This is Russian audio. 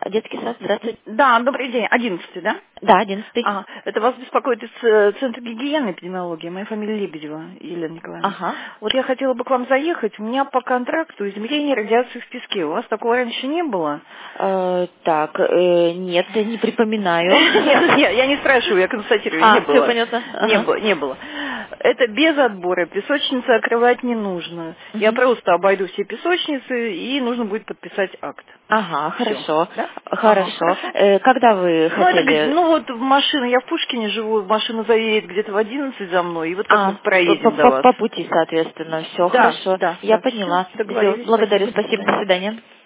Детский сад, здравствуйте. Да, добрый день. 11-й, да? Да, 11-й. Это вас беспокоит из Центра гигиены и эпидемиологии. Моя фамилия Лебедева Елена Николаевна. Ага. Вот я хотела бы к вам заехать. У меня по контракту измерение радиации в песке. У вас такого раньше не было? Нет, не припоминаю. Нет, я не спрашиваю, я констатирую, не было. Все понятно. Не было. Это без отбора. Песочницы открывать не нужно. Я просто обойду все песочницы, и нужно будет подписать акт. Ага, Всё. хорошо. Да? Хорошо. Когда вы хотели? Вот в машине, я в Пушкине живу, машина заедет где-то в 11 за мной, и вот как-то проедем до вас. По пути, соответственно. Все, Да, хорошо. да, Я да. поняла. Всё, договорились. Благодарю, Спасибо. спасибо, до свидания.